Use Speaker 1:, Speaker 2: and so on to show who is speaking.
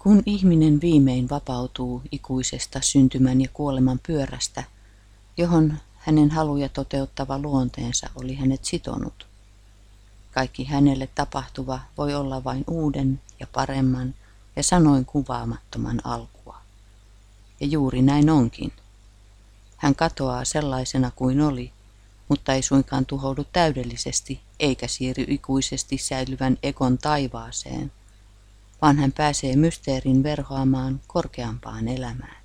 Speaker 1: Kun ihminen viimein vapautuu ikuisesta syntymän ja kuoleman pyörästä, johon hänen haluja toteuttava luonteensa oli hänet sitonut, kaikki hänelle tapahtuva voi olla vain uuden ja paremman ja sanoin kuvaamattoman alkua. Ja juuri näin onkin. Hän katoaa sellaisena kuin oli, mutta ei suinkaan tuhoudu täydellisesti eikä siirry ikuisesti säilyvän ekon taivaaseen, vaan hän pääsee mysteerin verhoamaan korkeampaan elämään.